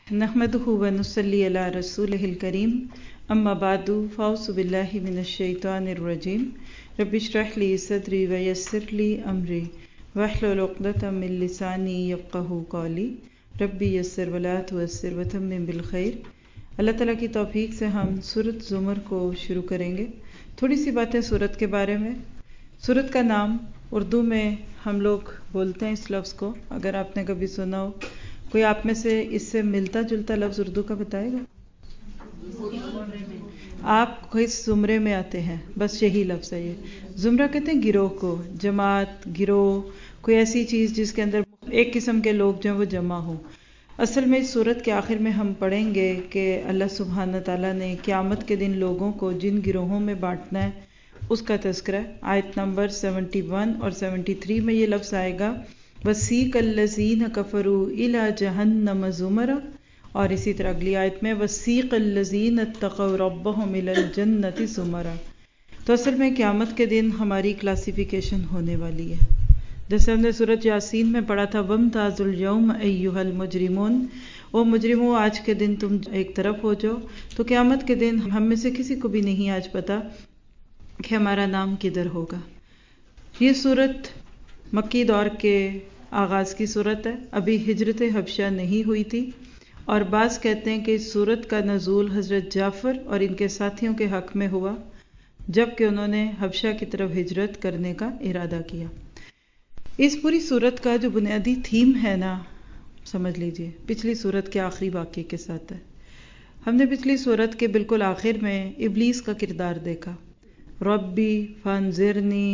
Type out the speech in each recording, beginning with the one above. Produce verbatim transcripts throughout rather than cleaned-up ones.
नहमदुहु व नुसल्ली अला रसूलिहिल करीम अम्मा बादु फ़ाउज़ु बिल्लाहि मिनश शैतानिर रजीम रब्बि इश्रह ली सदरी व यस्सिर ली अमरी वहलुल उक़दतम मिन लिसानी यफ़क़हू क़ौली रब्बि यस्सिर व ला तुअस्सिर व तम्मिम बिल खैर। अल्लाह ताला की तौफीक से हम सूरत ज़ुमर को शुरू करेंगे। थोड़ी सी बातें सूरत के बारे में। सूरत का नाम उर्दू में हम लोग बोलते हैं इस लफ्ज़ को, अगर आपने कभी सुना हो। कोई आप में से इससे मिलता जुलता लफ्ज़ उर्दू का बताएगा? आप किस ज़ुमरे में आते हैं, बस यही लफ्ज़ है। ये ज़ुमरा कहते हैं गिरोह को, जमात, गिरोह, कोई ऐसी चीज़ जिसके अंदर एक किस्म के लोग जो वो जमा हो। असल में इस सूरत के आखिर में हम पढ़ेंगे कि अल्लाह सुब्हान ताला ने क़यामत के दिन लोगों को जिन गिरोहों में बांटना है उसका तज़किरा है। आयत नंबर इकहत्तर और तिहत्तर में ये लफ्ज़ आएगा, वसीक़ल्लज़ीन कफ़रू इला जहन्नम ज़ुमरा, और इसी तरह अगली आयत में वसीक़ल्लज़ीन इत्तक़ौ रब्बहुम इलल जन्नति ज़ुमरा। तो असल में क़यामत के दिन हमारी क्लासिफिकेशन होने वाली है। जैसे हमने सूरत यासीन में पढ़ा था, वम्ताज़ुल यौम अय्युहल मुजरिमून, ओ मुजरिमों आज के दिन तुम एक तरफ हो जाओ। तो क़यामत के दिन हम में से किसी को भी नहीं आज पता कि हमारा नाम किधर होगा। ये सूरत मक्की दौर के आगाज़ की सूरत है। अभी हिजरत हबशा नहीं हुई थी, और बाज़ कहते हैं कि इस सूरत का नज़ूल हज़रत जाफ़र और इनके साथियों के हक़ में हुआ जबकि उन्होंने हबशा की तरफ हिजरत करने का इरादा किया। इस पूरी सूरत का जो बुनियादी थीम है ना, समझ लीजिए पिछली सूरत के आखिरी वाक़े के साथ है। हमने पिछली सूरत के बिल्कुल आखिर में इब्लीस का किरदार देखा। रब्बी फंज़िरनी,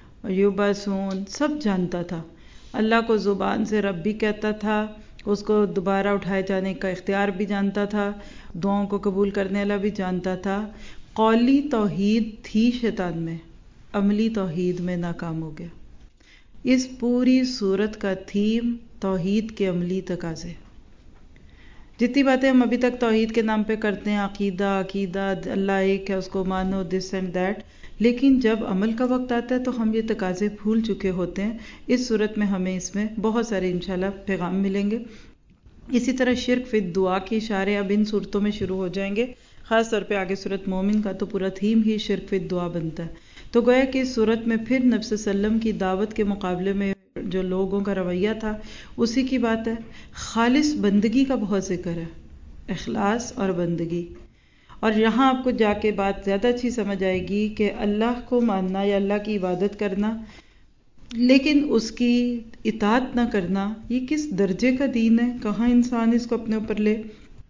युबसून, सब जानता था। अल्लाह को ज़ुबान से रब्बी कहता था, उसको दोबारा उठाए जाने का इख्तियार भी जानता था, दुआओं को कबूल करने वाला भी जानता था। कौली तौहीद थी शैतान में, अमली तौहीद में नाकाम हो गया। इस पूरी सूरत का थीम तौहीद के अमली तकाज़े। जितनी बातें हम अभी तक तौहीद के नाम पे करते हैं, अकीदा अकीदा अल्लाह एक है, उसको मानो, दिस एंड दैट, लेकिन जब अमल का वक्त आता है तो हम ये तकाज़े भूल चुके होते हैं। इस सूरत में हमें इसमें बहुत सारे इंशाल्लाह पैगाम मिलेंगे। इसी तरह शिर्क फिर दुआ के इशारे अब इन सूरतों में शुरू हो जाएंगे। ख़ास तौर पे आगे सूरत मोमिन का तो पूरा थीम ही शिर्क फिर दुआ बनता है। तो गोया कि इस सूरत में फिर नबी सल्लल्लाहु अलैहि वसल्लम की दावत के मुकाबले में जो लोगों का रवैया था उसी की बात है। खालिस बंदगी का बहुत जिक्र है, इखलास और बंदगी। और यहाँ आपको जाके बात ज़्यादा अच्छी समझ आएगी कि अल्लाह को मानना या अल्लाह की इबादत करना लेकिन उसकी इताअत ना करना, ये किस दर्जे का दीन है, कहाँ इंसान इसको अपने ऊपर ले।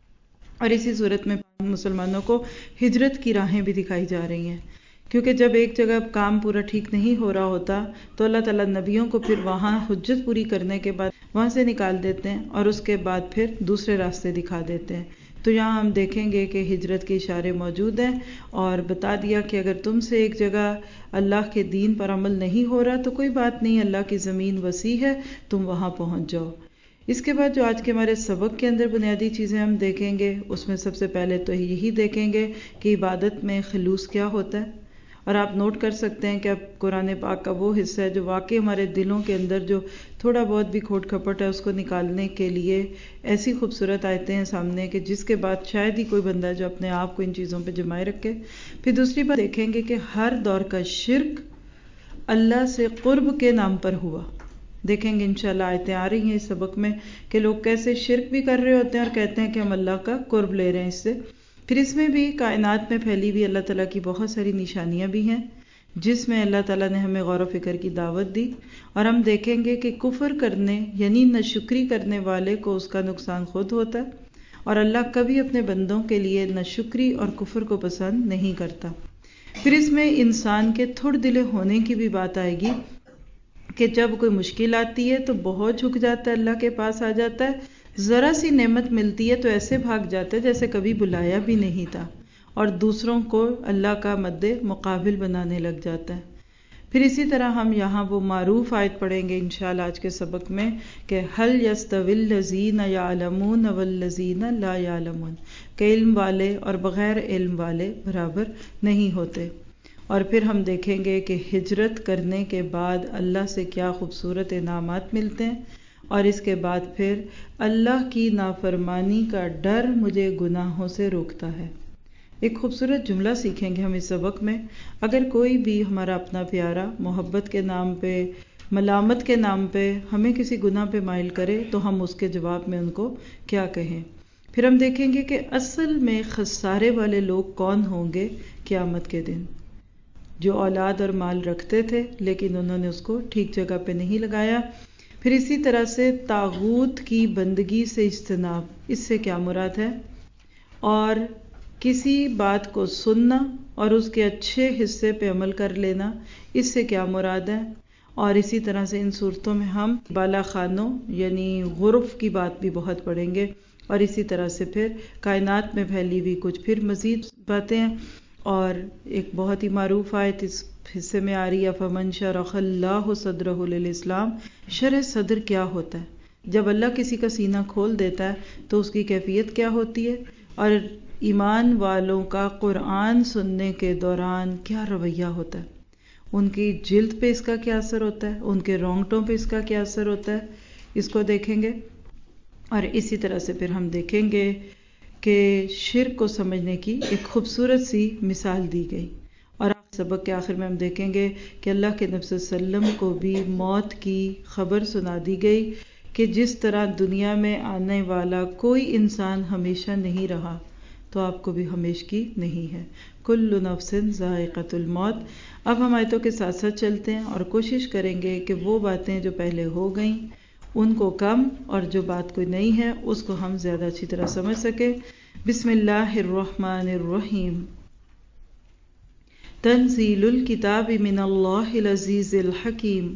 और इसी सूरत में मुसलमानों को हिजरत की राहें भी दिखाई जा रही हैं, क्योंकि जब एक जगह काम पूरा ठीक नहीं हो रहा होता तो अल्लाह ताला नबियों को फिर वहाँ हुज्जत पूरी करने के बाद वहाँ से निकाल देते हैं और उसके बाद फिर दूसरे रास्ते दिखा देते हैं। तो यहाँ हम देखेंगे कि हिजरत के इशारे मौजूद हैं और बता दिया कि अगर तुमसे एक जगह अल्लाह के दीन पर अमल नहीं हो रहा तो कोई बात नहीं, अल्लाह की ज़मीन वसी है, तुम वहाँ पहुँच जाओ। इसके बाद जो आज के हमारे सबक के अंदर बुनियादी चीज़ें हम देखेंगे, उसमें सबसे पहले तो यही देखेंगे कि इबादत में खलूस क्या होता है। और आप नोट कर सकते हैं कि अब कुरान पाक का वो हिस्सा है जो वाकई हमारे दिलों के अंदर जो थोड़ा बहुत भी खोट खपट है उसको निकालने के लिए ऐसी खूबसूरत आयतें हैं सामने कि जिसके बाद शायद ही कोई बंदा जो अपने आप को इन चीज़ों पे जमाए रखे। फिर दूसरी बात देखेंगे कि हर दौर का शिर्क अल्लाह से कुर्ब के नाम पर हुआ। देखेंगे इंशाल्लाह आयतें आ रही हैं इस सबक में कि लोग कैसे शिर्क भी कर रहे होते हैं और कहते हैं कि हम अल्लाह का कुर्ब ले रहे हैं इससे। फिर इसमें भी कायनात में फैली हुई अल्लाह ताला की बहुत सारी निशानियां भी हैं जिसमें अल्लाह ताला ने हमें गौर व फिक्र की दावत दी। और हम देखेंगे कि कुफ्र करने यानी नाशुक्री करने वाले को उसका नुकसान खुद होता है और अल्लाह कभी अपने बंदों के लिए नाशुक्री और कुफ्र को पसंद नहीं करता। फिर इसमें इंसान के थोड़ दिले होने की भी बात आएगी कि जब कोई मुश्किल आती है तो बहुत झुक जाता है, अल्लाह के पास आ जाता है। ज़रा सी नेमत मिलती है तो ऐसे भाग जाते हैं जैसे कभी बुलाया भी नहीं था और दूसरों को अल्लाह का मद्दे मुकाबिल बनाने लग जाता है। फिर इसी तरह हम यहाँ वो मारूफ आयत पढ़ेंगे इंशाअल्लाह आज के सबक में कि हल यस्तविल लज़ीना यालमून वल लज़ीना ला यालमून, के इल्म वाले और बग़ैर इल्म वाले बराबर नहीं होते। और फिर हम देखेंगे कि हिजरत करने के बाद अल्लाह से क्या खूबसूरत इनामात मिलते हैं اور اس کے بعد پھر اللہ کی نافرمانی کا ڈر مجھے گناہوں سے روکتا ہے۔ ایک خوبصورت جملہ سیکھیں گے ہم اس سبق میں، اگر کوئی بھی ہمارا اپنا پیارا محبت کے نام پہ، ملامت کے نام پہ ہمیں کسی گناہ پہ مائل کرے تو ہم اس کے جواب میں ان کو کیا کہیں۔ پھر ہم دیکھیں گے کہ اصل میں خسارے والے لوگ کون ہوں گے قیامت کے دن، جو اولاد اور مال رکھتے تھے لیکن انہوں نے اس کو ٹھیک جگہ پہ نہیں لگایا۔ پھر اسی طرح سے طاغوت کی بندگی سے اجتناب، اس سے کیا مراد ہے، اور کسی بات کو سننا اور اس کے اچھے حصے پہ عمل کر لینا، اس سے کیا مراد ہے۔ اور اسی طرح سے ان صورتوں میں ہم بالا خانوں یعنی غرف کی بات بھی بہت پڑھیں گے، اور اسی طرح سے پھر کائنات میں پھیلی ہوئی کچھ پھر مزید باتیں ہیں۔ اور ایک بہت ہی معروف آیت اس حصے میں آ رہی ہے، فَمَنْ شَرَحَ اللَّهُ صَدْرَهُ لِلْإِسْلَامِ۔ شرح صدر کیا ہوتا ہے؟ جب اللہ کسی کا سینہ کھول دیتا ہے تو اس کی کیفیت کیا ہوتی ہے، اور ایمان والوں کا قرآن سننے کے دوران کیا رویہ ہوتا ہے، ان کی جلد پہ اس کا کیا اثر ہوتا ہے، ان کے رونگٹوں پہ اس کا کیا اثر ہوتا ہے، اس کو دیکھیں گے۔ اور اسی طرح سے پھر ہم دیکھیں گے کہ شرک کو سمجھنے کی ایک خوبصورت سی مثال دی گئی، اور سبق کے آخر میں ہم دیکھیں گے کہ اللہ کے نبی صلی اللہ علیہ وسلم کو بھی موت کی خبر سنا دی گئی کہ جس طرح دنیا میں آنے والا کوئی انسان ہمیشہ نہیں رہا تو آپ کو بھی ہمیشگی نہیں ہے، کل نفس ذائقۃ الموت۔ اب ہم آیتوں کے ساتھ ساتھ چلتے ہیں اور کوشش کریں گے کہ وہ باتیں جو پہلے ہو گئیں ان کو کم، اور جو بات کوئی نہیں ہے اس کو ہم زیادہ اچھی طرح سمجھ سکیں۔ بسم اللہ الرحمن الرحیم۔ تنزیل الکتاب من اللہ العزیز الحکیم۔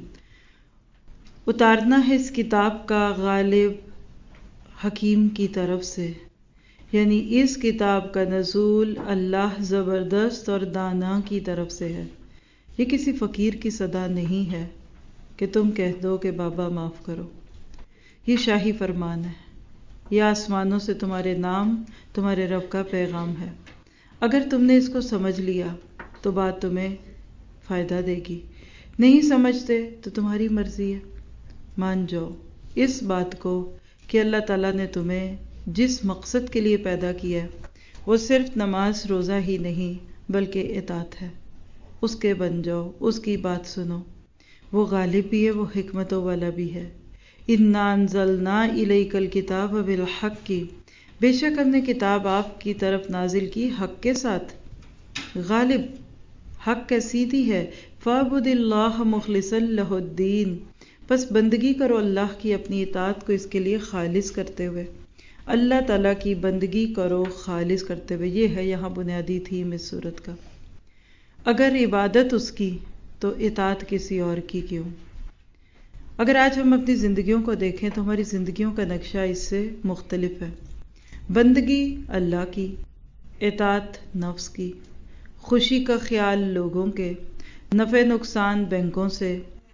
اتارنا ہے اس کتاب کا غالب حکیم کی طرف سے، یعنی اس کتاب کا نزول اللہ زبردست اور دانا کی طرف سے ہے۔ یہ کسی فقیر کی صدا نہیں ہے کہ تم کہہ دو کہ بابا معاف کرو، یہ شاہی فرمان ہے، یہ آسمانوں سے تمہارے نام، تمہارے رب کا پیغام ہے۔ اگر تم نے اس کو سمجھ لیا تو بات تمہیں فائدہ دے گی، نہیں سمجھتے تو تمہاری مرضی ہے۔ مان جاؤ اس بات کو کہ اللہ تعالیٰ نے تمہیں جس مقصد کے لیے پیدا کیا ہے وہ صرف نماز روزہ ہی نہیں بلکہ اطاعت ہے، اس کے بن جاؤ، اس کی بات سنو، وہ غالب بھی ہے، وہ حکمتوں والا بھی ہے۔ اِنَّا أَنزَلْنَا إِلَيْكَ الْكِتَابَ بِالْحَقِّ، بے شک ہم نے کتاب آپ کی طرف نازل کی حق کے ساتھ، غالب حق کا سیدھی ہے۔ فَاعْبُدِ اللَّهَ مُخْلِصًا لَهُ الدِّينَ، بس بندگی کرو اللہ کی اپنی اطاعت کو اس کے لیے خالص کرتے ہوئے، اللہ تعالیٰ کی بندگی کرو خالص کرتے ہوئے۔ یہ ہے یہاں بنیادی تھیم اس صورت کا۔ اگر عبادت اس کی تو اطاعت کسی اور کی کیوں؟ اگر آج ہم اپنی زندگیوں کو دیکھیں تو ہماری زندگیوں کا نقشہ اس سے مختلف ہے۔ بندگی اللہ کی، اطاعت نفس کی، خوشی کا خیال لوگوں کے، نفع نقصان بینکوں سے،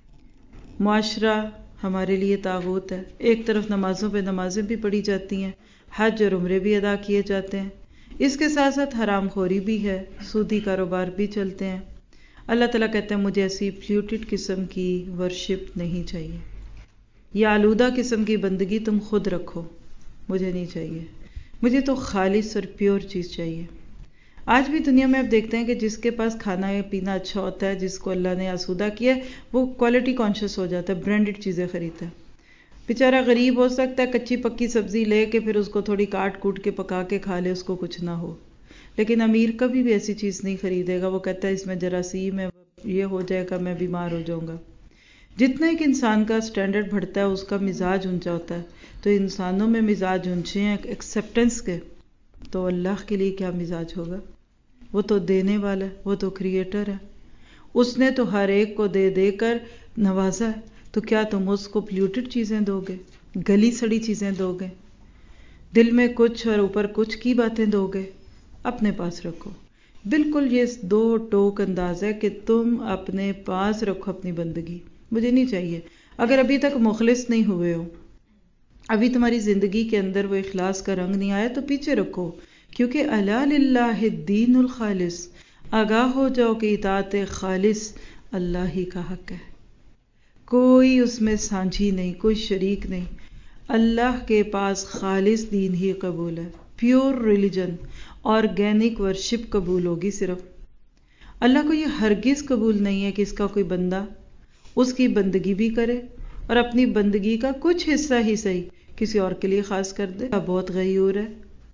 معاشرہ ہمارے لیے طاغوت ہے۔ ایک طرف نمازوں پہ نمازیں بھی پڑھی جاتی ہیں، حج اور عمرے بھی ادا کیے جاتے ہیں، اس کے ساتھ ساتھ حرام خوری بھی ہے، سودی کاروبار بھی چلتے ہیں۔ اللہ تعالیٰ کہتے ہیں مجھے ایسی فلیوٹڈ قسم کی ورشپ نہیں چاہیے، یہ آلودہ قسم کی بندگی تم خود رکھو، مجھے نہیں چاہیے، مجھے تو خالص اور پیور چیز چاہیے۔ آج بھی دنیا میں آپ دیکھتے ہیں کہ جس کے پاس کھانا پینا اچھا ہوتا ہے، جس کو اللہ نے آسودہ کیا ہے، وہ کوالٹی کانشیس ہو جاتا ہے، برانڈڈ چیزیں خریدتا ہے۔ بیچارہ غریب ہو سکتا ہے کچی پکی سبزی لے کے پھر اس کو تھوڑی کاٹ کوٹ کے پکا کے کھا لے، اس کو کچھ نہ ہو، لیکن امیر کبھی بھی ایسی چیز نہیں خریدے گا، وہ کہتا ہے اس میں جراثیم ہے، یہ ہو جائے گا، میں بیمار ہو جاؤں گا۔ جتنا ایک انسان کا سٹینڈرڈ بڑھتا ہے اس کا مزاج اونچا ہوتا ہے، تو انسانوں میں مزاج اونچے ہیں ایکسیپٹنس کے، تو اللہ کے لیے کیا مزاج ہوگا؟ وہ تو دینے والا ہے، وہ تو کریٹر ہے، اس نے تو ہر ایک کو دے دے کر نوازا ہے، تو کیا تم اس کو پلیوٹڈ چیزیں دو گے، گلی سڑی چیزیں دو گے، دل میں کچھ اور اوپر کچھ کی باتیں دو گے؟ اپنے پاس رکھو۔ بالکل یہ دو ٹوک انداز ہے کہ تم اپنے پاس رکھو اپنی بندگی، مجھے نہیں چاہیے۔ اگر ابھی تک مخلص نہیں ہوئے ہو، ابھی تمہاری زندگی کے اندر وہ اخلاص کا رنگ نہیں آیا، تو پیچھے رکھو، کیونکہ الا للہ الدین الخالص، آگاہ ہو جاؤ کہ اطاعت خالص اللہ ہی کا حق ہے، کوئی اس میں سانجھی نہیں، کوئی شریک نہیں. اللہ کے پاس خالص دین ہی قبول ہے، پیور ریلیجن، آرگینک ورشپ قبول ہوگی صرف. اللہ کو یہ ہرگز قبول نہیں ہے کہ اس کا کوئی بندہ اس کی بندگی بھی کرے اور اپنی بندگی کا کچھ حصہ ہی صحیح کسی اور کے لیے خاص کر دے. بہت غیور ہے،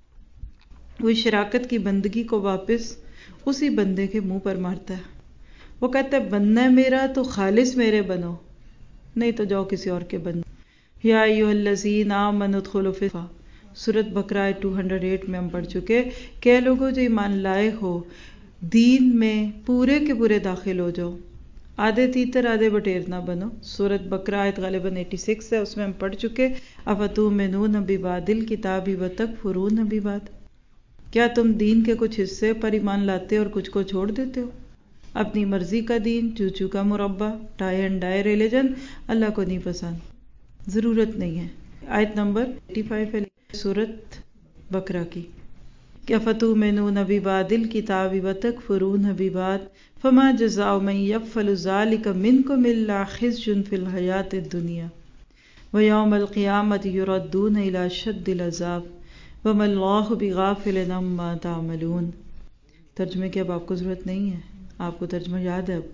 وہ شراکت کی بندگی کو واپس اسی بندے کے منہ پر مارتا ہے. وہ کہتا ہے بننا ہے میرا تو خالص میرے بنو، نہیں تو جاؤ کسی اور کے بندے. یا ایھا الذین آمنوا ادخلوا فی سورۃ بقرہ دو سو آٹھ میں ہم پڑھ چکے کہ لوگوں جو ایمان لائے ہو دین میں پورے کے پورے داخل ہو جاؤ، آدھے تیتر آدھے بٹیر نہ بنو. سورۃ بقرہ آیت غالباً اٹھاسی ہے، اس میں ہم پڑھ چکے افتؤمنون ببعض الکتاب وتکفرون ببعض. کیا تم دین کے کچھ حصے پر ایمان لاتے اور کچھ کو چھوڑ دیتے ہو؟ اپنی مرضی کا دین، چوچو کا مربع، tie and dye religion Allah کو نہیں پسند، ضرورت نہیں ہے. آیت نمبر پچاسی ہے سورۃ بقرہ کی کہ افتؤمنون ببعض الکتاب وتکفرون ببعض فما جزاء من یفعل ذلک منکم الا خزی فی الحیاۃ الدنیا ویوم القیامۃ یردون الی اشد العذاب وما اللہ بغافل عما تعملون. ترجمے کی اب آپ کو ضرورت نہیں ہے، آپ کو ترجمہ یاد ہے. اب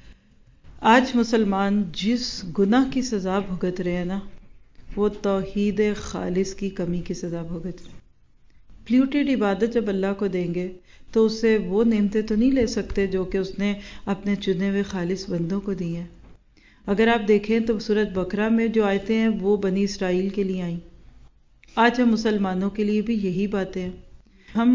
آج مسلمان جس گناہ کی سزا بھگت رہے ہیں نا، وہ توحید خالص کی کمی کی سزا بھگت رہے ہیں. پلیوٹیڈ عبادت جب اللہ کو دیں گے تو اس سے وہ نعمتیں تو نہیں لے سکتے جو کہ اس نے اپنے چنے ہوئے خالص بندوں کو دی ہیں. اگر آپ دیکھیں تو سورۃ بقرہ میں جو آیتیں ہیں وہ بنی اسرائیل کے لیے آئیں. آج ہم مسلمانوں کے لیے بھی یہی باتیں ہیں. ہم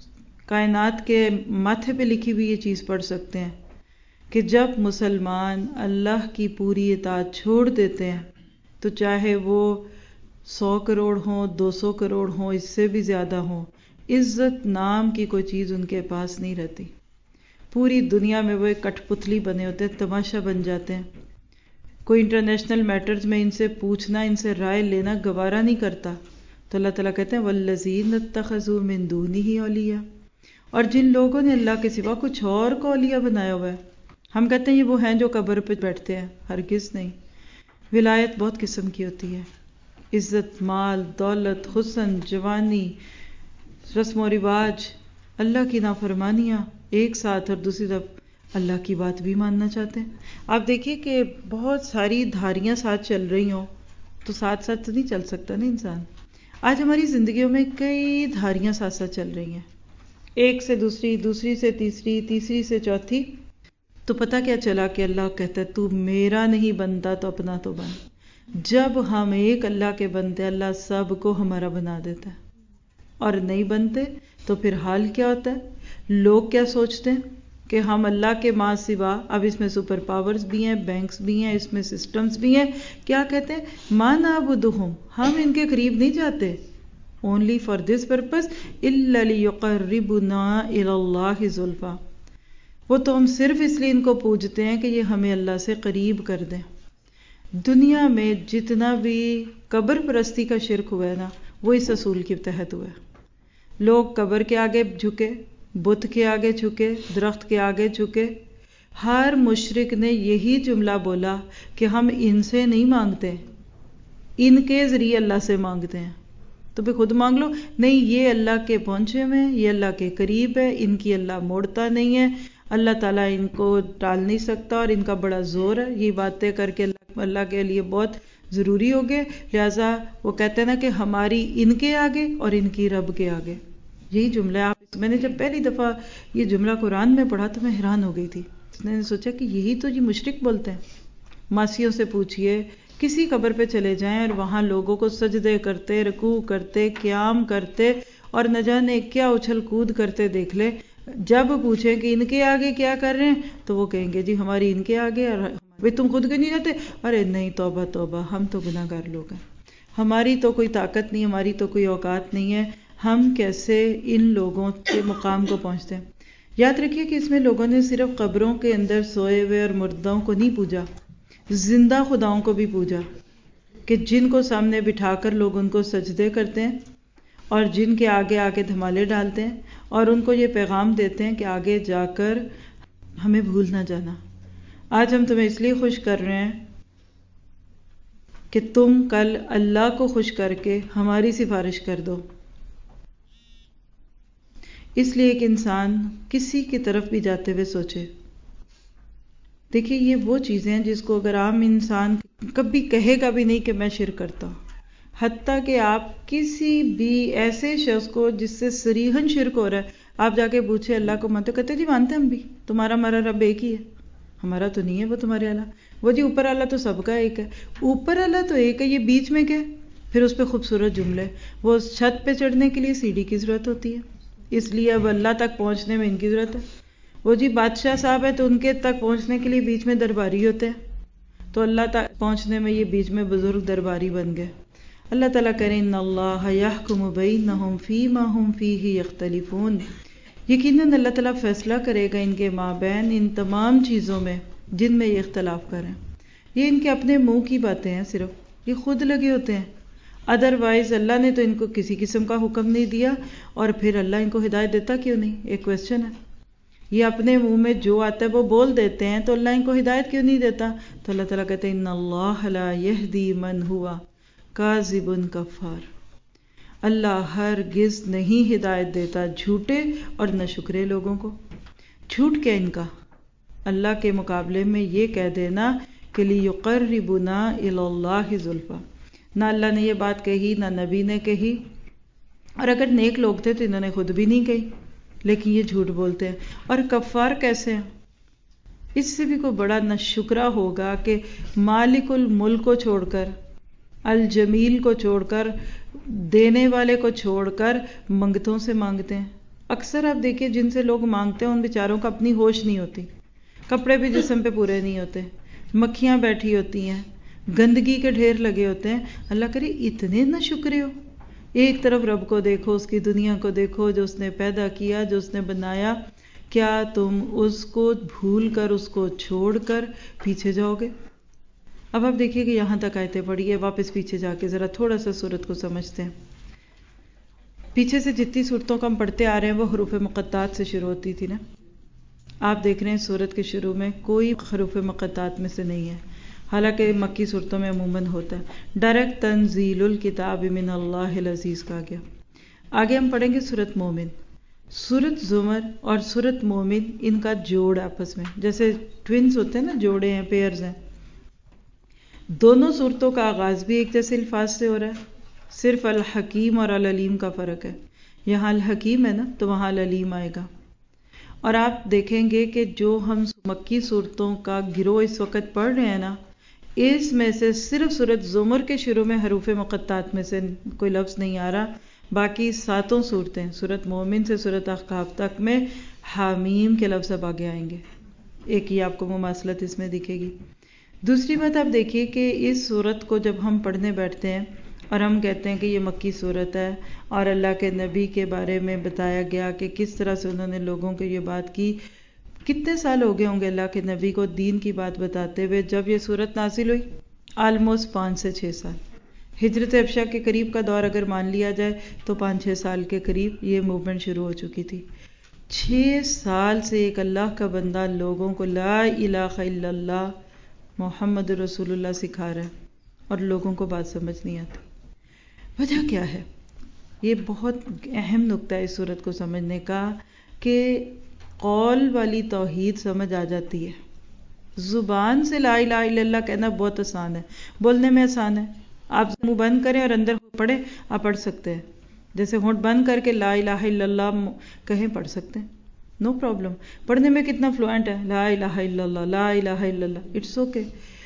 کائنات کے ماتھے پہ لکھی ہوئی یہ چیز پڑھ سکتے ہیں کہ جب مسلمان اللہ کی پوری اطاعت چھوڑ دیتے ہیں تو چاہے وہ سو کروڑ ہوں، دو سو کروڑ ہوں، اس سے بھی زیادہ ہوں، عزت نام کی کوئی چیز ان کے پاس نہیں رہتی. پوری دنیا میں وہ ایک کٹ پتلی بنے ہوتے ہیں، تماشا بن جاتے ہیں. کوئی انٹرنیشنل میٹرز میں ان سے پوچھنا، ان سے رائے لینا گوارا نہیں کرتا. تو اللہ تعالیٰ کہتے ہیں وَالَّذِينَ اتَّخَذُوا مِن دُونِهِ أَوْلِيَاءَ، اور جن لوگوں نے اللہ کے سوا کچھ اور کو اولیاء بنایا ہوا ہے. ہم کہتے ہیں یہ وہ ہیں جو قبر پہ بیٹھتے ہیں، ہرگز نہیں. ولایت بہت قسم کی ہوتی ہے، عزت، مال، دولت، حسن، جوانی، رسم و رواج، اللہ کی نافرمانیاں ایک ساتھ، اور دوسری طرف اللہ کی بات بھی ماننا چاہتے ہیں. آپ دیکھیے کہ بہت ساری دھاریاں ساتھ چل رہی ہوں تو ساتھ ساتھ تو نہیں چل سکتا نا انسان. آج ہماری زندگیوں میں کئی دھاریاں ساتھ ساتھ چل رہی ہیں، ایک سے دوسری، دوسری سے تیسری، تیسری سے چوتھی. تو پتہ کیا چلا کہ اللہ کہتا ہے تو میرا نہیں بنتا تو اپنا تو بن. جب ہم ایک اللہ کے بنتے، اللہ سب کو ہمارا بنا دیتا ہے. اور نہیں بنتے تو پھر حال کیا ہوتا ہے؟ لوگ کیا سوچتے ہیں کہ ہم اللہ کے ماں سوا، اب اس میں سپر پاورز بھی ہیں، بینکس بھی ہیں، اس میں سسٹمز بھی ہیں، کیا کہتے ہیں ما نعبدہم، ہم ان کے قریب نہیں جاتے. only for this purpose الا لیقربنا الی اللہ زلفی، وہ تو ہم صرف اس لیے ان کو پوجتے ہیں کہ یہ ہمیں اللہ سے قریب کر دیں. دنیا میں جتنا بھی قبر پرستی کا شرک ہوا ہے نا، وہ اس اصول کے تحت ہوا ہے. لوگ قبر کے آگے جھکے، بت کے آگے جھکے، درخت کے آگے جھکے. ہر مشرک نے یہی جملہ بولا کہ ہم ان سے نہیں مانگتے، ان کے ذریعے اللہ سے مانگتے ہیں. تو بھی خود مانگ لو. نہیں، یہ اللہ کے پہنچے ہوئے ہیں، یہ اللہ کے قریب ہے، ان کی اللہ موڑتا نہیں ہے، اللہ تعالیٰ ان کو ٹال نہیں سکتا، اور ان کا بڑا زور ہے. یہ باتیں کر کے اللہ, اللہ کے لیے بہت ضروری ہو گئے. لہٰذا وہ کہتے ہیں نا کہ ہماری ان کے آگے اور ان کی رب کے آگے. یہی جملہ ہے. آپ میں نے جب پہلی دفعہ یہ جملہ قرآن میں پڑھا تو میں حیران ہو گئی تھی. میں نے سوچا کہ یہی تو یہ مشرک بولتے ہیں. ماسیوں سے پوچھئے، کسی قبر پہ چلے جائیں اور وہاں لوگوں کو سجدے کرتے، رکوع کرتے، قیام کرتے اور نہ جانے کیا اچھل کود کرتے دیکھ لے. جب پوچھیں کہ ان کے آگے کیا کر رہے ہیں تو وہ کہیں گے جی ہماری ان کے آگے. اور بھئی تم خود کے نہیں جاتے؟ ارے نہیں، توبہ توبہ، ہم تو گناہ گار لوگ ہیں، ہماری تو کوئی طاقت نہیں، ہماری تو کوئی اوقات نہیں ہے، ہم کیسے ان لوگوں کے مقام کو پہنچتے ہیں. یاد رکھیے کہ اس میں لوگوں نے صرف قبروں کے اندر سوئے ہوئے اور مردوں کو نہیں پوجا، زندہ خداؤں کو بھی پوجا، کہ جن کو سامنے بٹھا کر لوگ ان کو سجدے کرتے ہیں اور جن کے آگے آگے دھمالے ڈالتے ہیں اور ان کو یہ پیغام دیتے ہیں کہ آگے جا کر ہمیں بھول نہ جانا. آج ہم تمہیں اس لیے خوش کر رہے ہیں کہ تم کل اللہ کو خوش کر کے ہماری سفارش کر دو. اس لیے ایک انسان کسی کی طرف بھی جاتے ہوئے سوچے. دیکھیے یہ وہ چیزیں ہیں جس کو اگر عام انسان کبھی کہے گا بھی نہیں کہ میں شرک کرتا ہوں، حتیٰ کہ آپ کسی بھی ایسے شخص کو جس سے صریحاً شرک ہو رہا ہے آپ جا کے پوچھے اللہ کو مانتے، کہتے جی مانتے ہم بھی، تمہارا ہمارا رب ایک ہی ہے. ہمارا تو نہیں ہے وہ تمہارے اللہ، وہ جی اوپر اللہ تو سب کا ایک ہے. اوپر اللہ تو ایک ہے، یہ بیچ میں کیا ہے؟ پھر اس پہ خوبصورت جملے، وہ چھت پہ چڑھنے کے لیے سیڑھی کی ضرورت ہوتی ہے، اس لیے اب اللہ تک پہنچنے میں ان کی ضرورت ہے. وہ جی بادشاہ صاحب ہے تو ان کے تک پہنچنے کے لیے بیچ میں درباری ہوتے ہیں، تو اللہ تک پہنچنے میں یہ بیچ میں بزرگ درباری بن گئے. اللہ تعالیٰ کرے ان اللہ یحکم بینہم فیما ہم فیہ یختلفون، یقیناً اللہ تعالیٰ فیصلہ کرے گا ان کے مابین ان تمام چیزوں میں جن میں یہ اختلاف کریں. یہ ان کے اپنے منہ کی باتیں ہیں، صرف یہ خود لگے ہوتے ہیں. ادروائز اللہ نے تو ان کو کسی قسم کا حکم نہیں دیا، اور پھر اللہ ان کو ہدایت دیتا کیوں نہیں؟ ایک کویسچن ہے. یہ اپنے منہ میں جو آتا ہے وہ بول دیتے ہیں، تو اللہ ان کو ہدایت کیوں نہیں دیتا؟ تو اللہ تعالیٰ کہتے ہیں ان اللہ لا یہدی من ہوا کاذب کفار، اللہ ہرگز نہیں ہدایت دیتا جھوٹے اور نہ شکرے لوگوں کو. جھوٹ کیا ان کا؟ اللہ کے مقابلے میں یہ کہہ دینا کہ لیقربنا الی اللہ زلفیٰ. نہ اللہ نے یہ بات کہی، نہ نبی نے کہی، اور اگر نیک لوگ تھے تو انہوں نے خود بھی نہیں کہی، لیکن یہ جھوٹ بولتے ہیں. اور کفار کیسے ہیں؟ اس سے بھی کوئی بڑا نہ شکرا ہوگا کہ مالک الملک کو چھوڑ کر، الجمیل کو چھوڑ کر، دینے والے کو چھوڑ کر منگتوں سے مانگتے ہیں. اکثر آپ دیکھیں جن سے لوگ مانگتے ہیں ان بیچاروں کو اپنی ہوش نہیں ہوتی، کپڑے بھی جسم پہ پورے نہیں ہوتے، مکھیاں بیٹھی ہوتی ہیں، گندگی کے ڈھیر لگے ہوتے ہیں. اللہ کرے اتنے نہ شکرے ہو. ایک طرف رب کو دیکھو، اس کی دنیا کو دیکھو جو اس نے پیدا کیا، جو اس نے بنایا. کیا تم اس کو بھول کر، اس کو چھوڑ کر پیچھے جاؤ گے؟ اب آپ دیکھیے کہ یہاں تک آیتیں پڑھی ہے، واپس پیچھے جا کے ذرا تھوڑا سا سورت کو سمجھتے ہیں. پیچھے سے جتنی صورتوں کو ہم پڑھتے آ رہے ہیں وہ حروف مقطعات سے شروع ہوتی تھی نا. آپ دیکھ رہے ہیں سورت کے شروع میں کوئی حروف مقطعات میں سے نہیں ہے، حالانکہ مکی صورتوں میں عموماً ہوتا ہے. ڈائریکٹ تنزیل الکتاب من اللہ العزیز کہا گیا. آگے ہم پڑھیں گے سورت مومن. سورت زمر اور سورت مومن ان کا جوڑ آپس میں، جیسے ٹوینز ہوتے ہیں نا، جوڑے ہیں، پیئرز ہیں. دونوں صورتوں کا آغاز بھی ایک جیسے الفاظ سے ہو رہا ہے، صرف الحکیم اور العلیم کا فرق ہے. یہاں الحکیم ہے نا تو وہاں العلیم آئے گا. اور آپ دیکھیں گے کہ جو ہم مکی صورتوں کا گروہ اس وقت پڑھ رہے ہیں نا، اس میں سے صرف سورت زمر کے شروع میں حروف مقطعات میں سے کوئی لفظ نہیں آ رہا. باقی ساتوں صورتیں سورت مومن سے سورت احقاف تک میں حامیم کے لفظ اب آگے آئیں گے. ایک ہی آپ کو مماثلت اس میں دکھے گی. دوسری بات آپ دیکھیے کہ اس صورت کو جب ہم پڑھنے بیٹھتے ہیں اور ہم کہتے ہیں کہ یہ مکی صورت ہے اور اللہ کے نبی کے بارے میں بتایا گیا کہ کس طرح سے انہوں نے لوگوں کو یہ بات کی. کتنے سال ہو گئے ہوں گے اللہ کے نبی کو دین کی بات بتاتے ہوئے جب یہ صورت نازل ہوئی؟ آلموسٹ پانچ سے چھ سال. ہجرت حبشہ کے قریب کا دور اگر مان لیا جائے تو پانچ چھ سال کے قریب یہ موومنٹ شروع ہو چکی تھی. چھ سال سے ایک اللہ کا بندہ لوگوں کو لا الہ الا اللہ محمد رسول اللہ سکھا رہا ہے اور لوگوں کو بات سمجھ نہیں آتی. وجہ کیا ہے؟ یہ بہت اہم نقطہ ہے اس صورت کو سمجھنے کا کہ قول والی توحید سمجھ آ جاتی ہے. زبان سے لا الہ الا اللہ کہنا بہت آسان ہے، بولنے میں آسان ہے. آپ منہ بند کریں اور اندر پڑھیں، آپ پڑھ سکتے ہیں. جیسے ہونٹ بند کر کے لا الہ الا اللہ کہیں پڑھ سکتے ہیں، نو پرابلم. پڑھنے میں کتنا فلوئنٹ ہے، لا الہ الا اللہ، لا الہ الا اللہ، اٹس اوکے.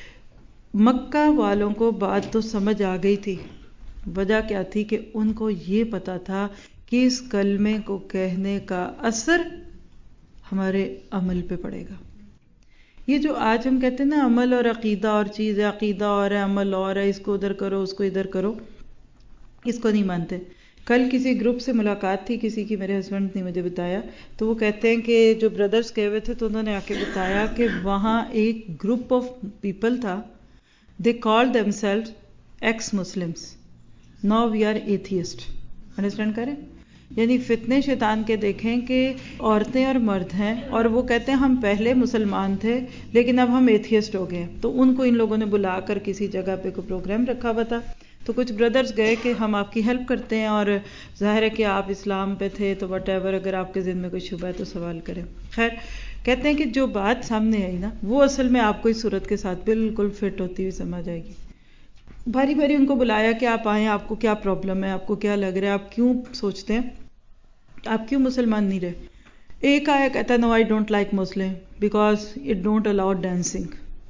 مکہ والوں کو بات تو سمجھ آ گئی تھی. وجہ کیا تھی کہ ان کو یہ پتا تھا کہ اس کلمے کو کہنے کا اثر ہمارے عمل پہ پڑے گا. یہ جو آج ہم کہتے ہیں نا عمل اور عقیدہ اور چیز ہے، عقیدہ اور ہے، عمل اور ہے، اس کو ادھر کرو، اس کو ادھر کرو، اس کو نہیں مانتے. کل کسی گروپ سے ملاقات تھی کسی کی، میرے ہسبینڈ نے مجھے بتایا، تو وہ کہتے ہیں کہ جو بردرز گئے ہوئے تھے تو انہوں نے آ کے بتایا کہ وہاں ایک گروپ آف پیپل تھا، they call them self ex Muslims, now we are atheist. Understand کریں؟ یعنی فتنے شیطان کے دیکھیں کہ عورتیں اور مرد ہیں اور وہ کہتے ہیں ہم پہلے مسلمان تھے لیکن اب ہم ایتھیسٹ ہو گئے. تو ان کو ان لوگوں نے بلا کر کسی جگہ پہ کوئی پروگرام رکھا ہوا تھا, تو کچھ بردرز گئے کہ ہم آپ کی ہیلپ کرتے ہیں, اور ظاہر ہے کہ آپ اسلام پہ تھے تو وٹ ایور اگر آپ کے ذہن میں کوئی شبہ ہے تو سوال کریں. خیر کہتے ہیں کہ جو بات سامنے آئی نا وہ اصل میں آپ کو اس صورت کے ساتھ بالکل فٹ ہوتی ہوئی سمجھ آئے گی. بھاری بھاری ان کو بلایا کہ آپ آئیں, آپ کو کیا پرابلم ہے, آپ کو کیا لگ رہا ہے, آپ کیوں سوچتے ہیں, آپ کیوں مسلمان نہیں رہے. ایک آیا کہتا no I don't like Muslim because it don't allow dancing.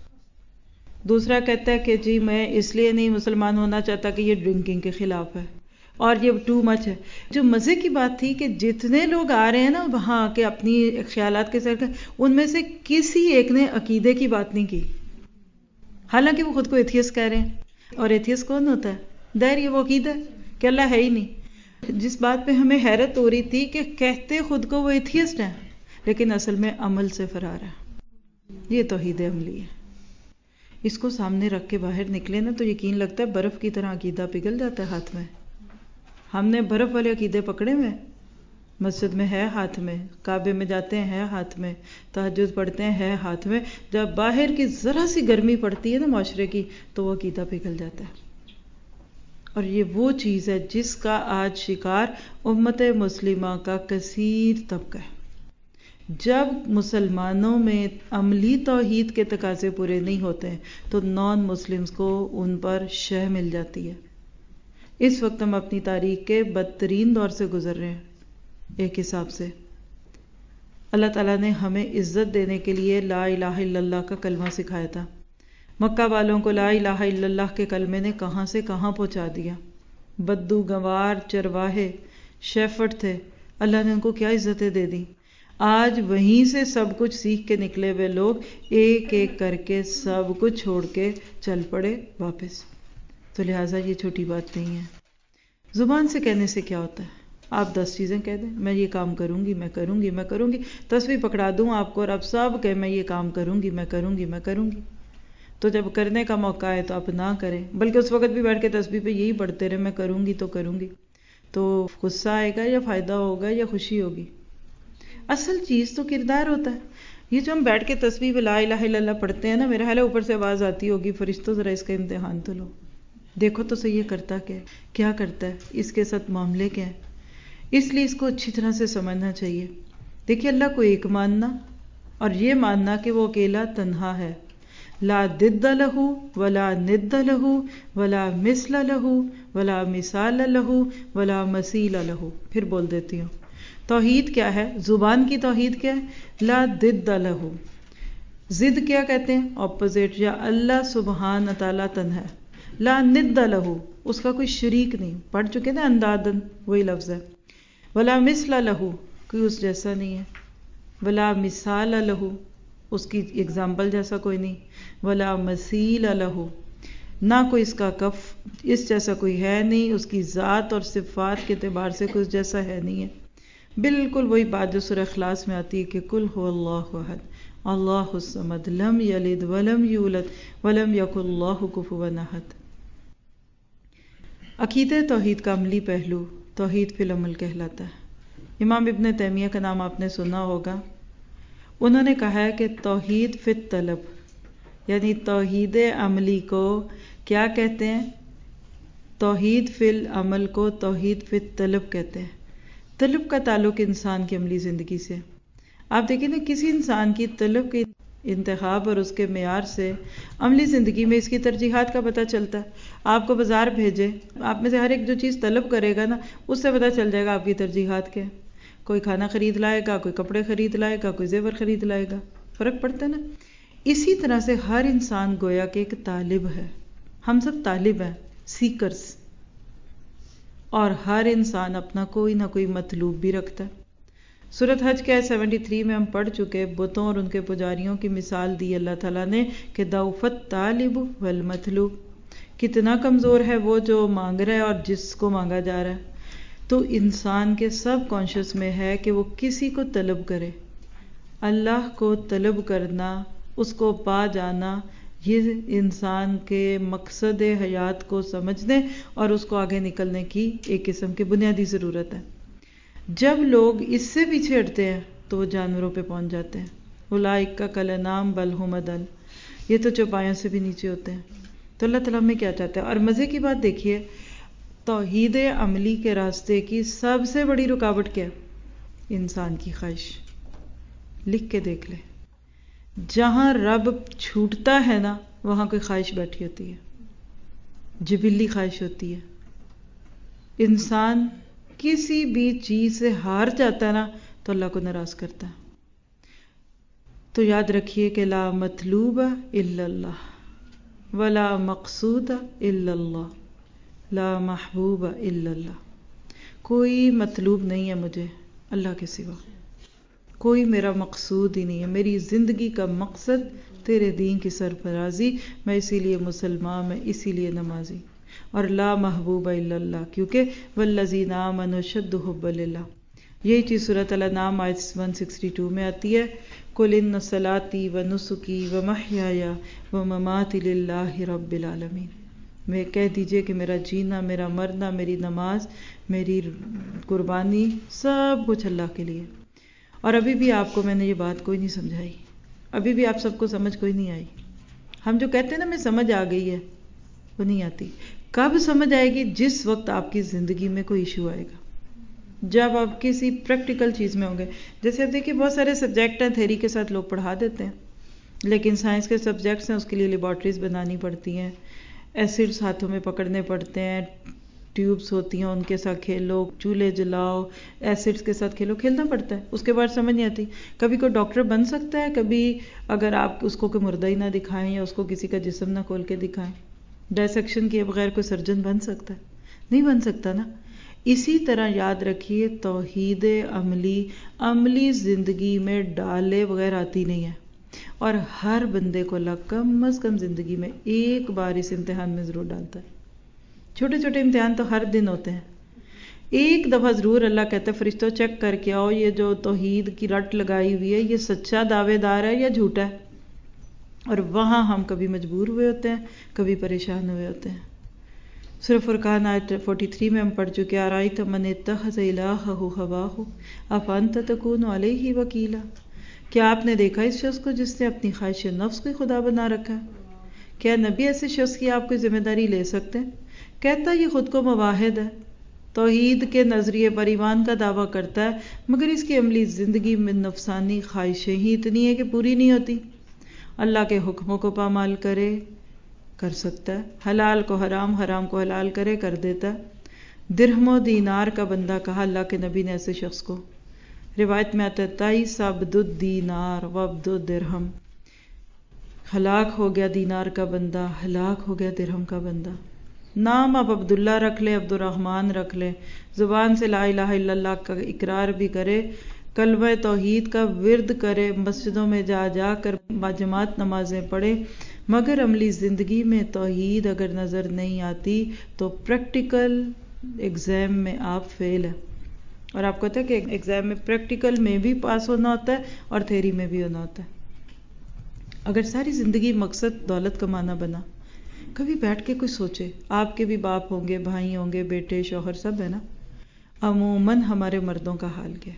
دوسرا کہتا ہے کہ جی میں اس لیے نہیں مسلمان ہونا چاہتا کہ یہ ڈرنکنگ کے خلاف ہے اور یہ ٹو مچ ہے. جو مزے کی بات تھی کہ جتنے لوگ آ رہے ہیں نا وہاں کے اپنی خیالات کے سر ان میں سے کسی ایک نے عقیدے کی بات نہیں کی, حالانکہ وہ خود کو ایتھیسٹ کہہ رہے ہیں. اور ایتھیسٹ کون ہوتا ہے؟ دیر یہ وہ عقیدہ کہ اللہ ہے ہی نہیں. جس بات پہ ہمیں حیرت ہو رہی تھی کہ کہتے خود کو وہ ایتھیسٹ ہیں لیکن اصل میں عمل سے فرار ہے. یہ توحید عملی ہے. اس کو سامنے رکھ کے باہر نکلے نا تو یقین لگتا ہے برف کی طرح عقیدہ پگھل جاتا ہے ہاتھ میں. ہم نے برف والے عقیدے پکڑے ہوئے, مسجد میں ہے ہاتھ میں, کعبے میں جاتے ہیں ہے ہاتھ میں, تہجد پڑھتے ہیں ہے ہاتھ میں. جب باہر کی ذرا سی گرمی پڑتی ہے نا معاشرے کی تو وہ عقیدہ پگھل جاتا ہے. اور یہ وہ چیز ہے جس کا آج شکار امت مسلمہ کا کثیر طبقہ ہے. جب مسلمانوں میں عملی توحید کے تقاضے پورے نہیں ہوتے تو نان مسلمز کو ان پر شہ مل جاتی ہے. اس وقت ہم اپنی تاریخ کے بدترین دور سے گزر رہے ہیں ایک حساب سے. اللہ تعالیٰ نے ہمیں عزت دینے کے لیے لا الہ الا اللہ کا کلمہ سکھایا تھا. مکہ والوں کو لا الہ الا اللہ کے کلمے نے کہاں سے کہاں پہنچا دیا. بدو گوار چرواہے شیفٹ تھے, اللہ نے ان کو کیا عزتیں دے دی. آج وہیں سے سب کچھ سیکھ کے نکلے ہوئے لوگ ایک ایک کر کے سب کچھ چھوڑ کے چل پڑے واپس. تو لہٰذا یہ چھوٹی بات نہیں ہے. زبان سے کہنے سے کیا ہوتا ہے؟ آپ دس چیزیں کہہ دیں, میں یہ کام کروں گی میں کروں گی میں کروں گی, تسبیح پکڑا دوں آپ کو اور آپ سب کہیں میں یہ کام کروں گی میں کروں گی میں کروں گی. تو جب کرنے کا موقع ہے تو آپ نہ کریں, بلکہ اس وقت بھی بیٹھ کے تسبیح پہ یہی پڑھتے رہے میں کروں گی تو کروں گی. تو غصہ آئے گا یا فائدہ ہوگا یا خوشی ہوگی؟ اصل چیز تو کردار ہوتا ہے. یہ جو ہم بیٹھ کے تسبیح پہ لا الہ الا اللہ پڑھتے ہیں نا, میرا خیال ہے اوپر سے آواز آتی ہوگی فرشتوں ذرا اس کا امتحان تو لو, دیکھو تو صحیح کرتا کیا کیا کرتا ہے, اس کے ساتھ معاملے کیا ہے. اس لیے اس کو اچھی طرح سے سمجھنا چاہیے. دیکھیے اللہ کو ایک ماننا اور یہ ماننا کہ وہ اکیلا تنہا ہے. لا ضد لہ ولا ند لہ ولا مثل لہ ولا مثال لہ ولا مثیل لہ. پھر بول دیتی ہوں توحید کیا ہے, زبان کی توحید کیا ہے, لا ضد لہ. ضد کیا کہتے ہیں؟ اپوزٹ, یا اللہ سبحانہ تعالیٰ تنہا ہے. لا ند لہ, اس کا کوئی شریک نہیں. پڑھ چکے نا اندادن, وہی لفظ ہے. ولا مثل لہ, کوئی اس جیسا نہیں ہے. ولا مثال لہ, اس کی اگزامپل جیسا کوئی نہیں. ولا مثیل لہ, نہ کوئی اس کا کف اس جیسا کوئی ہے نہیں. اس کی ذات اور صفات کے اعتبار سے کوئی اس جیسا ہے نہیں ہے. بالکل وہی بات جو سورہ اخلاص میں آتی ہے کہ قل هو اللہ احد اللہ الصمد لم یلد ولم یولد ولم یکن له کفوا احد. عقیدہ توحید کا عملی پہلو توحید فی العمل کہلاتا ہے. امام ابن تیمیہ کا نام آپ نے سنا ہوگا. انہوں نے کہا ہے کہ توحید فی الطلب, یعنی توحید عملی کو کیا کہتے ہیں؟ توحید فی العمل کو توحید فی الطلب کہتے ہیں. طلب کا تعلق انسان کی عملی زندگی سے. آپ دیکھیں نا کسی انسان کی طلب کے انتخاب اور اس کے معیار سے عملی زندگی میں اس کی ترجیحات کا پتہ چلتا ہے. آپ کو بازار بھیجے, آپ میں سے ہر ایک جو چیز طلب کرے گا نا اس سے پتہ چل جائے گا آپ کی ترجیحات کیا. کوئی کھانا خرید لائے گا, کوئی کپڑے خرید لائے گا, کوئی زیور خرید لائے گا, فرق پڑتا ہے نا. اسی طرح سے ہر انسان گویا کہ ایک طالب ہے. ہم سب طالب ہیں, سیکرز, اور ہر انسان اپنا کوئی نہ کوئی مطلوب بھی رکھتا ہے. سورۃ حج کے سیونٹی تھری میں ہم پڑھ چکے بتوں اور ان کے پجاریوں کی مثال دی اللہ تعالیٰ نے کہ ضعف الطالب والمطلوب, کتنا کمزور ہے وہ جو مانگ رہا ہے اور جس کو مانگا جا رہا ہے. تو انسان کے سب کانشیس میں ہے کہ وہ کسی کو طلب کرے. اللہ کو طلب کرنا, اس کو پا جانا, یہ انسان کے مقصد حیات کو سمجھنے اور اس کو آگے نکلنے کی ایک قسم کی بنیادی ضرورت ہے. جب لوگ اس سے پیچھے ہٹتے ہیں تو وہ جانوروں پہ پہنچ جاتے ہیں. اولئک کالانعام بل ھم اضل، یہ تو چوپایوں سے بھی نیچے ہوتے ہیں. تو اللہ تعالیٰ ہمیں کیا چاہتا ہے؟ اور مزے کی بات دیکھیے، توحید عملی کے راستے کی سب سے بڑی رکاوٹ کیا ہے؟ انسان کی خواہش. لکھ کے دیکھ لیں، جہاں رب چھوٹتا ہے نا وہاں کوئی خواہش بیٹھی ہوتی ہے، جبلی خواہش ہوتی ہے. انسان کسی بھی چیز سے ہار جاتا ہے نا تو اللہ کو ناراض کرتا ہے. تو یاد رکھیے کہ لا مطلوب الا اللہ ولا مقصود الا اللہ لا محبوب الا اللہ. کوئی مطلوب نہیں ہے مجھے اللہ کے سوا، کوئی میرا مقصود ہی نہیں ہے. میری زندگی کا مقصد تیرے دین کی سرفرازی، میں اسی لیے مسلمان، میں اسی لیے نمازی. اور لا محبوب الا اللہ، کیونکہ والذین آمنوا اشد حبا للہ. یہی چیز سورۃ الانعام آیت ایک سو باسٹھ میں آتی ہے، قل ان صلاتی و نسکی و محیای و مماتی للہ رب العالمین. میں کہہ دیجئے کہ میرا جینا، میرا مرنا، میری نماز، میری قربانی، سب کچھ اللہ کے لیے. اور ابھی بھی آپ کو میں نے یہ بات کوئی نہیں سمجھائی، ابھی بھی آپ سب کو سمجھ کوئی نہیں آئی. ہم جو کہتے ہیں نا میں سمجھ آ گئی ہے، وہ نہیں آتی. کب سمجھ آئے گی؟ جس وقت آپ کی زندگی میں کوئی ایشو آئے گا، جب آپ کسی پریکٹیکل چیز میں ہوں گے. جیسے اب دیکھیے بہت سارے سبجیکٹ ہیں، تھیری کے ساتھ لوگ پڑھا دیتے ہیں، لیکن سائنس کے سبجیکٹس ہیں، اس کے لیے لیبارٹریز بنانی پڑتی ہیں، ایسڈس ہاتھوں میں پکڑنے پڑتے ہیں، ٹیوبس ہوتی ہیں ان کے ساتھ کھیلو، چولہے جلاؤ، ایسڈس کے ساتھ کھیلو، کھیلنا پڑتا ہے. اس کے بعد سمجھ نہیں آتی. کبھی کوئی ڈاکٹر بن سکتا ہے کبھی اگر آپ اس کو کوئی مردہ ہی نہ دکھائیں یا اس کو کسی کا جسم نہ کھول کے دکھائیں؟ ڈائسیکشن کیے بغیر کوئی سرجن بن سکتا ہے؟ نہیں بن سکتا نا. اسی طرح یاد رکھیے توحید عملی عملی زندگی میں ڈالے بغیر آتی نہیں ہے. اور ہر بندے کو اللہ کم از کم زندگی میں ایک بار اس امتحان میں ضرور ڈالتا ہے. چھوٹے چھوٹے امتحان تو ہر دن ہوتے ہیں. ایک دفعہ ضرور اللہ کہتا ہے فرشتوں چیک کر کے آؤ یہ جو توحید کی رٹ لگائی ہوئی ہے یہ سچا دعوے دار ہے یا جھوٹا ہے. اور وہاں ہم کبھی مجبور ہوئے ہوتے ہیں، کبھی پریشان ہوئے ہوتے ہیں. سورہ فرقان آیت تینتالیس میں ہم پڑھ چکے، ارائیت من اتخذ الہہ ہواہ افانت تکون علیہ وکیلا. کیا آپ نے دیکھا اس شخص کو جس نے اپنی خواہش نفس کو خدا بنا رکھا ہے؟ کیا نبی ایسے شخص کی آپ کوئی ذمہ داری لے سکتے ہیں؟ کہتا یہ خود کو مواحد ہے، توحید کے نظریے پر ایمان کا دعویٰ کرتا ہے، مگر اس کی عملی زندگی میں نفسانی خواہشیں ہی اتنی ہیں کہ پوری نہیں ہوتی. اللہ کے حکموں کو پامال کرے، کر سکتا ہے. حلال کو حرام، حرام کو حلال کرے، کر دیتا ہے. درہم و دینار کا بندہ کہا اللہ کے نبی نے ایسے شخص کو. روایت میں آتا ہے تائیس عبد الدینار و عبد الدرہم، ہلاک ہو گیا دینار کا بندہ، ہلاک ہو گیا درہم کا بندہ. نام آپ عبداللہ رکھ لیں، عبد الرحمن رکھ لیں، زبان سے لا الہ الا اللہ کا اقرار بھی کرے، کلمہ توحید کا ورد کرے، مسجدوں میں جا جا کر باجماعت نمازیں پڑھے، مگر عملی زندگی میں توحید اگر نظر نہیں آتی تو پریکٹیکل ایگزام میں آپ فیل ہیں. اور آپ کو پتہ ہے کہ ایگزام میں پریکٹیکل میں بھی پاس ہونا ہوتا ہے اور تھیری میں بھی ہونا ہوتا ہے. اگر ساری زندگی مقصد دولت کمانا بنا، کبھی بیٹھ کے کوئی سوچے، آپ کے بھی باپ ہوں گے، بھائی ہوں گے، بیٹے، شوہر سب ہے نا. عموماً ہمارے مردوں کا حال کیا ہے؟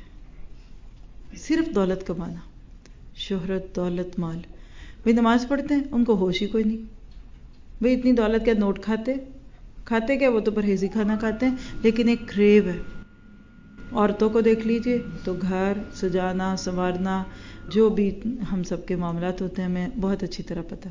صرف دولت کمانا، شہرت، دولت، مال. بھئی نماز پڑھتے ہیں ان کو ہوش ہی کوئی نہیں. بھئی اتنی دولت کیا نوٹ کھاتے کھاتے کیا؟ وہ تو پرہیزی کھانا کھاتے ہیں، لیکن ایک کریو ہے. عورتوں کو دیکھ لیجئے تو گھر سجانا، سنوارنا، جو بھی ہم سب کے معاملات ہوتے ہیں ہمیں بہت اچھی طرح پتہ ہے.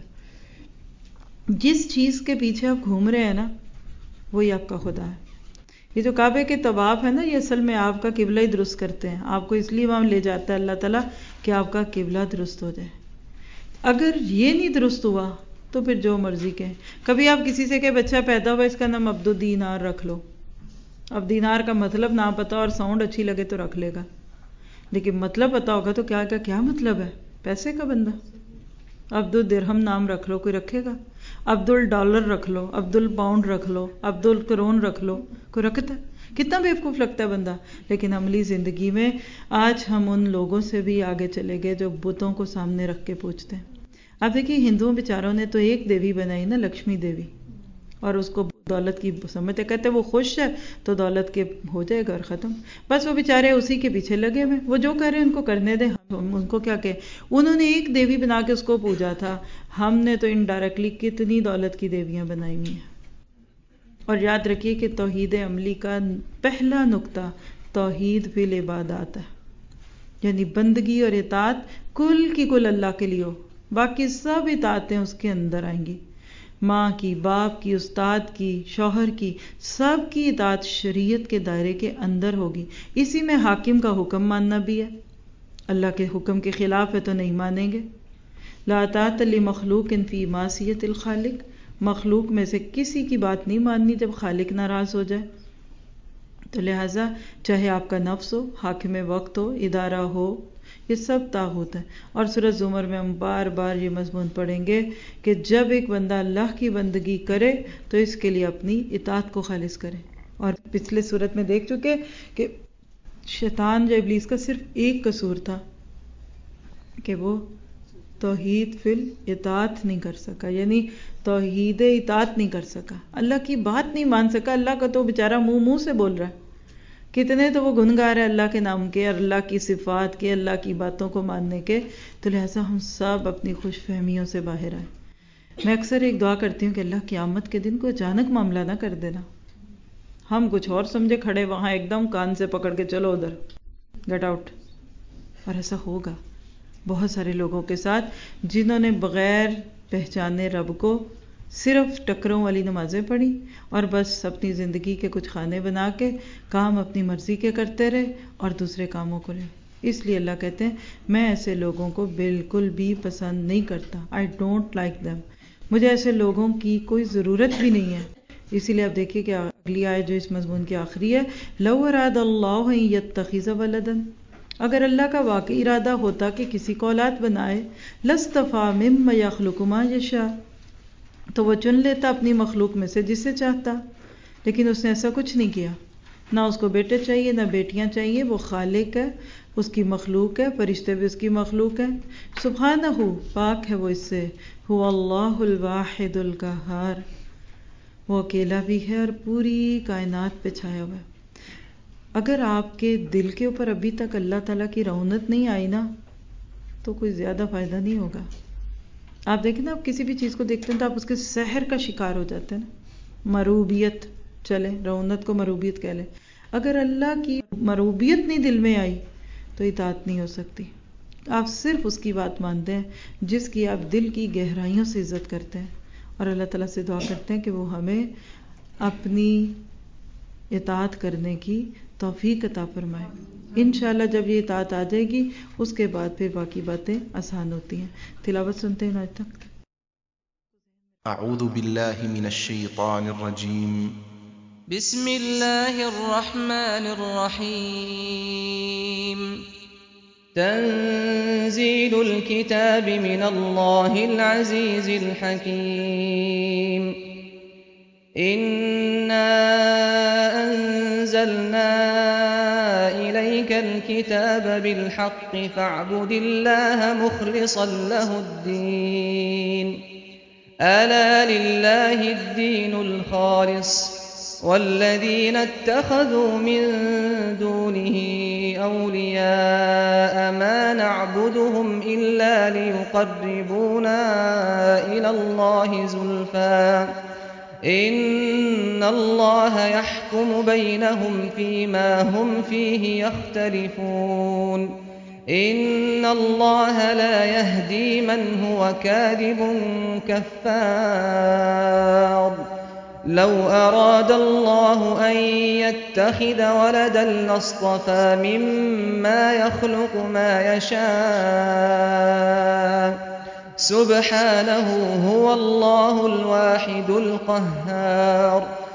جس چیز کے پیچھے آپ گھوم رہے ہیں نا وہی آپ کا خدا ہے. یہ جو کعبے کے طواف ہے نا یہ اصل میں آپ کا قبلہ ہی درست کرتے ہیں. آپ کو اس لیے وہاں لے جاتا ہے اللہ تعالیٰ کہ آپ کا قبلہ درست ہو جائے. اگر یہ نہیں درست ہوا تو پھر جو مرضی کہیں. کبھی آپ کسی سے کہ بچہ پیدا ہوا اس کا نام عبد الدینار رکھ لو. اب دینار کا مطلب نہ پتا اور ساؤنڈ اچھی لگے تو رکھ لے گا، لیکن مطلب پتا ہوگا تو کیا کا کیا مطلب ہے؟ پیسے کا بندہ. عبد الدرہم نام رکھ لو، کوئی رکھے گا؟ عبد الڈالر رکھ لو، عبد الپاؤنڈ رکھ لو، عبد الکرون رکھ لو، کوئی رکھتا ہے؟ کتنا بیوقوف لگتا ہے بندہ. لیکن عملی زندگی میں آج ہم ان لوگوں سے بھی آگے چلے گئے جو بتوں کو سامنے رکھ کے پوچھتے ہیں. آپ دیکھیے ہندوؤں بیچاروں نے تو ایک دیوی بنائی نا، لکشمی دیوی، اور اس کو دولت کی سمجھتے، کہتے وہ خوش ہے تو دولت کے ہو جائے گا اور ختم. بس وہ بیچارے اسی کے پیچھے لگے ہوئے، وہ جو کر رہے ہیں ان کو کرنے دیں، ہم ان کو کیا کہ انہوں نے ایک دیوی بنا کے اس کو پوجا تھا، ہم نے تو انڈائریکٹلی کتنی دولت کی دیویاں بنائی ہوئی ہیں. اور یاد رکھیے کہ توحید عملی کا پہلا نقطہ توحید فی العبادات ہے، یعنی بندگی اور اطاعت کل کی کل اللہ کے لیے ہو، باقی سب اطاعتیں اس کے اندر آئیں گی. ماں کی، باپ کی، استاد کی، شوہر کی، سب کی اطاعت شریعت کے دائرے کے اندر ہوگی. اسی میں حاکم کا حکم ماننا بھی ہے، اللہ کے حکم کے خلاف ہے تو نہیں مانیں گے. لا طاعۃ لمخلوق فی معصیۃ الخالق، مخلوق میں سے کسی کی بات نہیں ماننی جب خالق ناراض ہو جائے. تو لہٰذا چاہے آپ کا نفس ہو، حاکم وقت ہو، ادارہ ہو، یہ سب طاغوت ہے. اور سورۃ زمر میں ہم بار بار یہ مضمون پڑھیں گے کہ جب ایک بندہ اللہ کی بندگی کرے تو اس کے لیے اپنی اطاعت کو خالص کرے. اور پچھلے سورت میں دیکھ چکے کہ شیطان جو ابلیس کا صرف ایک قصور تھا کہ وہ توحید فی الاطاعت نہیں کر سکا، یعنی توحید اطاعت نہیں کر سکا، اللہ کی بات نہیں مان سکا. اللہ کا تو بیچارہ منہ منہ سے بول رہا ہے، کتنے تو وہ گن گا رہے ہیں اللہ کے نام کے اور اللہ کی صفات کے، اللہ کی باتوں کو ماننے کے. تو لہٰذا ہم سب اپنی خوش فہمیوں سے باہر آئیں. میں اکثر ایک دعا کرتی ہوں کہ اللہ قیامت کے دن کو اچانک معاملہ نہ کر دینا، ہم کچھ اور سمجھے کھڑے وہاں، ایک دم کان سے پکڑ کے چلو ادھر گیٹ آؤٹ. اور ایسا ہوگا بہت سارے لوگوں کے ساتھ جنہوں نے بغیر پہچانے رب کو صرف ٹکروں والی نمازیں پڑھی اور بس اپنی زندگی کے کچھ کھانے بنا کے کام اپنی مرضی کے کرتے رہے اور دوسرے کاموں کو لے. اس لیے اللہ کہتے ہیں میں ایسے لوگوں کو بالکل بھی پسند نہیں کرتا. I don't like them. مجھے ایسے لوگوں کی کوئی ضرورت بھی نہیں ہے. اسی لیے آپ دیکھیے کہ اگلی آیت جو اس مضمون کی آخری ہے، لو اراد اللہ ان یتخذ ولدا، اگر اللہ کا واقعی ارادہ ہوتا کہ کسی کو اولاد بنائے، لاصطفیٰ مما یخلق ما یشاء، تو وہ چن لیتا اپنی مخلوق میں سے جسے چاہتا. لیکن اس نے ایسا کچھ نہیں کیا، نہ اس کو بیٹے چاہیے نہ بیٹیاں چاہیے. وہ خالق ہے، اس کی مخلوق ہے، فرشتے بھی اس کی مخلوق ہے. سبحانہ، پاک ہے وہ اس سے. هو اللہ الواحد القہار، وہ اکیلا بھی ہے اور پوری کائنات پہ چھایا ہوا ہے. اگر آپ کے دل کے اوپر ابھی تک اللہ تعالیٰ کی رونت نہیں آئی نا تو کوئی زیادہ فائدہ نہیں ہوگا. آپ دیکھیں نا، آپ کسی بھی چیز کو دیکھتے ہیں تو آپ اس کے سحر کا شکار ہو جاتے ہیں نا. مروبیت، چلے رونت کو مروبیت کہہ لیں. اگر اللہ کی مروبیت نہیں دل میں آئی تو اطاعت نہیں ہو سکتی. آپ صرف اس کی بات مانتے ہیں جس کی آپ دل کی گہرائیوں سے عزت کرتے ہیں، اور اللہ تعالیٰ سے دعا کرتے ہیں کہ وہ ہمیں اپنی اطاعت کرنے کی توفیق عطا فرمائے. انشاءاللہ جب یہ اطاعت آ جائے گی اس کے بعد پھر باقی باتیں آسان ہوتی ہیں. تلاوت سنتے ہیں آج تک. اعوذ باللہ من الشیطان الرجیم، بسم اللہ الرحمن الرحیم. تنزیل الکتاب من اللہ العزیز الحکیم. انا انزلنا الیک الکتاب بالحق فاعبد اللہ مخلصا له الدین. الا للہ الدین الخالص والذین اتخذوا من دونه اولیاء ما نعبدهم الا لیقربونا الى اللہ زلفى ان اللہ يحكم بینهم فيما هم فيه يختلفون. ان اللہ لا يهدي من هو كاذب كفار. لو اراد اللہ ان يتخذ ولدا لاصطفى مما يخلق ما يشاء سبحانه هو اللہ الواحد القہار.